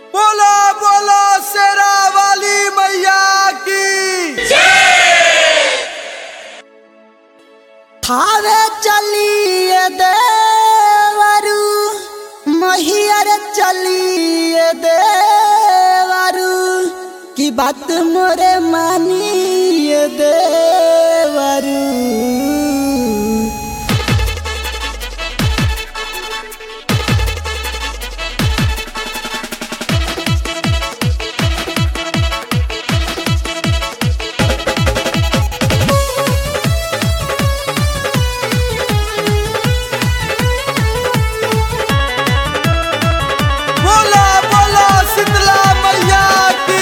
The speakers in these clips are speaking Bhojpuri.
बोला बोला शेरा वाली मैया की थावे चलिए देवरू महियर चलिए देवरू की बात मोरे मानिए देवरू। बोला बोला शीतला मैया की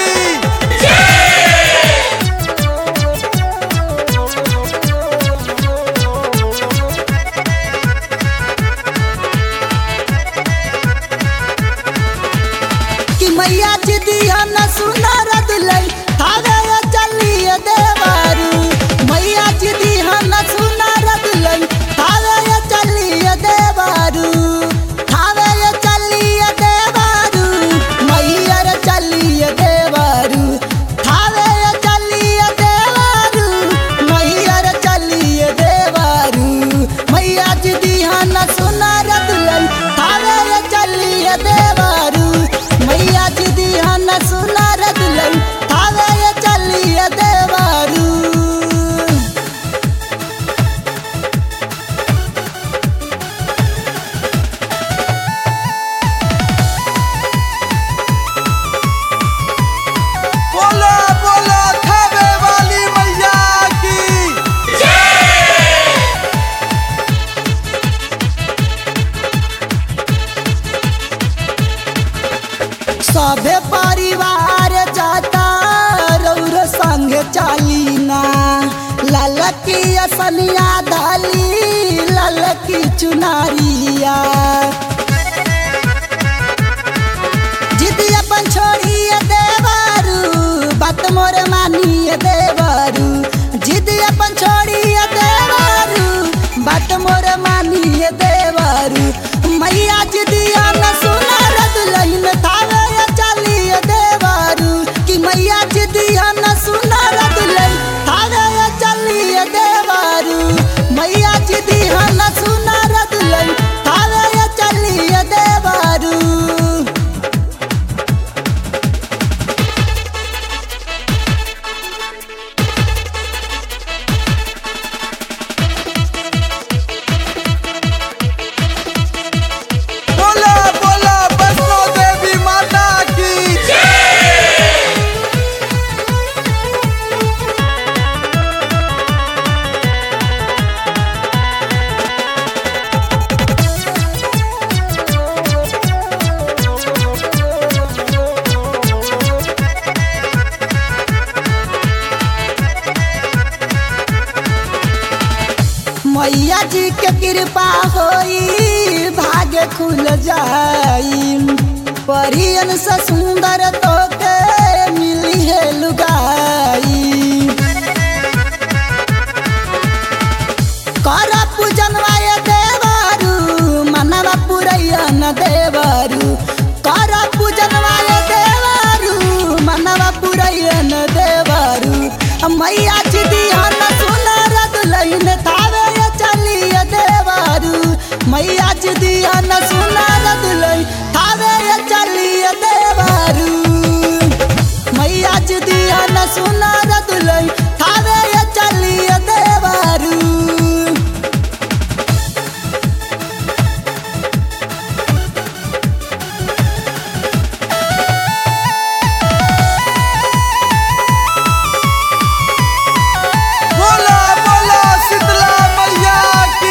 कि मैया जी दिया न सुनर दुलई थावे चलिए देवरू। मैया जी दिया न सुनर दुलई थावे चलिए देवरू। थावे चलिए देवरू मैयर चलिए देवरू। थावे चलिए देवरू मैयर चलिए देवरू। मैया जी दिया न सुनर दुलई थावे चलिए देवरू। मैया जी दिया न सुनर दुलई थावे चलिए देवरू। बोला बोला खावे वाली मैया की सभे परिवार जाता रौर संग चालीना। ललकी असनिया धाली ललकी चुनारिया। जिदी अपन छोड़िए देवरू बात मोर मानिए देवरू। जिदी अपन छोड़िए देवरू बात मोर मानिए देवरू। मैया जी दिया न सुनर दुलहिन थावे चलिए देवरू। कि मैया जी दिया न सुनर दुलहिन थावे चलिए देवरू। मैया जी दिया न सुनर दुलहिन थावे चलिए देवरू। बोला बोला वैष्णो देवी माता की मैया जी के कृपा होई भाग्य खुल जाई। परियन से सुंदर तो के मिली है लुगाई। कर पूजन वाय देवरू मनवा पुरैयन देवरू। कर पूजन वाय देवरू मनवा पुरैयन देवरू। मैया जी दिया न सुनर दुलहिन थावे चलिए देवरू। मैया जी दिया न सुनर दुलहिन थावे चलिए देवरू। मैया जी दिया न सुनर दुलहिन थावे चलिए देवरू। बोला बोला शीतला मैया की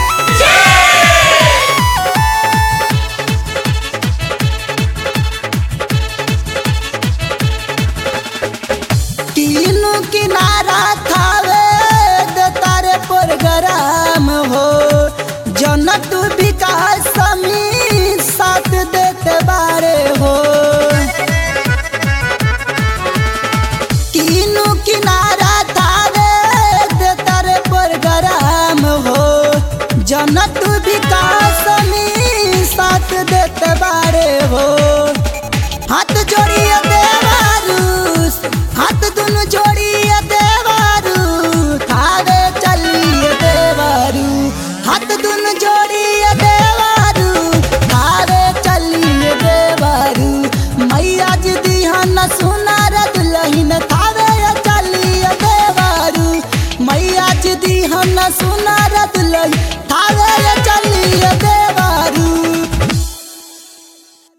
तीनों किनारा थावे दे तारे प्रोग्राम हो। जनक विकास समी साथ देते बारे हो। तीनों किनारा थावे दे तारे प्रोग्राम हो। जनक विकास समी साथ देते बारे हो। हाँ हम सुनार दुलई थावे चलिए